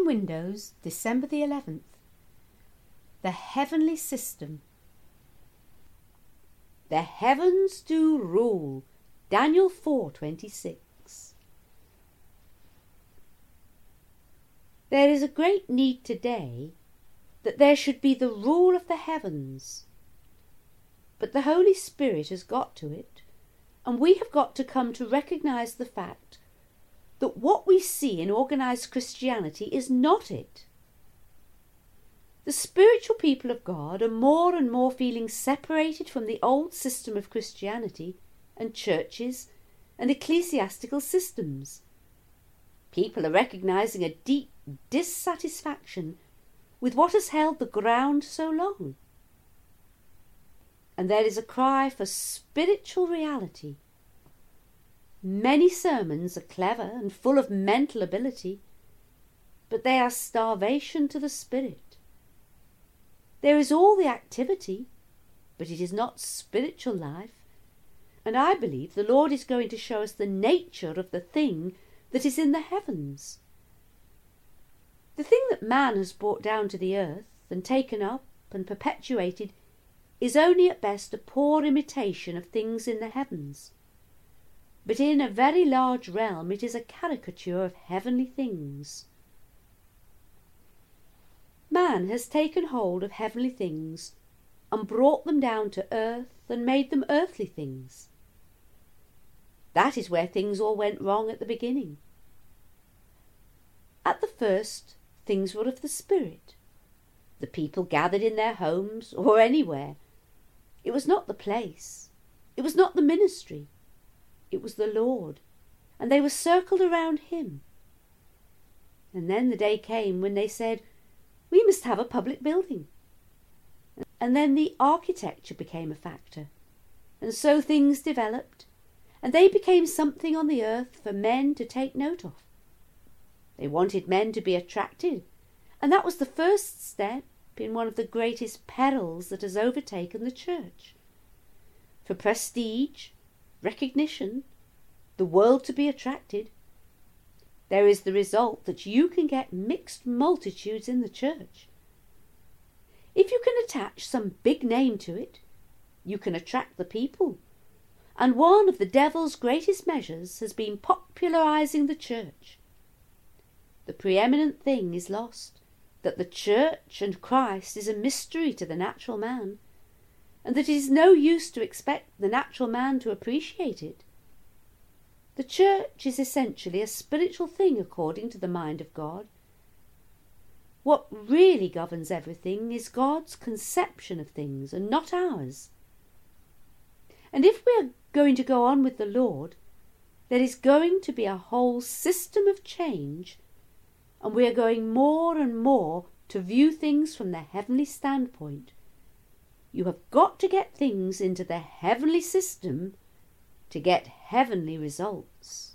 Windows, December the 11th. The Heavenly System. The heavens do rule. Daniel 4:26. There is a great need today that there should be the rule of the heavens. But the Holy Spirit has got to it, and we have got to come to recognise the fact that what we see in organised Christianity is not it. The spiritual people of God are more and more feeling separated from the old system of Christianity and churches and ecclesiastical systems. People are recognising a deep dissatisfaction with what has held the ground so long. And there is a cry for spiritual reality. Many sermons are clever and full of mental ability, but they are starvation to the spirit. There is all the activity, but it is not spiritual life, and I believe the Lord is going to show us the nature of the thing that is in the heavens. The thing that man has brought down to the earth and taken up and perpetuated is only at best a poor imitation of things in the heavens, but in a very large realm it is a caricature of heavenly things. Man has taken hold of heavenly things and brought them down to earth and made them earthly things. That is where things all went wrong at the beginning. At the first, things were of the Spirit. The people gathered in their homes or anywhere. It was not the place. It was not the ministry. It was the Lord, and they were circled around him. And then the day came when they said, "We must have a public building." And then the architecture became a factor, and so things developed, and they became something on the earth for men to take note of. They wanted men to be attracted, and that was the first step in one of the greatest perils that has overtaken the church. For prestige, recognition, the world to be attracted, there is the result that you can get mixed multitudes in the church. If you can attach some big name to it, you can attract the people. And one of the devil's greatest measures has been popularizing the church. The preeminent thing is lost, that the church and Christ is a mystery to the natural man, and that it is no use to expect the natural man to appreciate it. The church is essentially a spiritual thing according to the mind of God. What really governs everything is God's conception of things and not ours. And if we are going to go on with the Lord, there is going to be a whole system of change, and we are going more and more to view things from the heavenly standpoint. You have got to get things into the heavenly system to get heavenly results.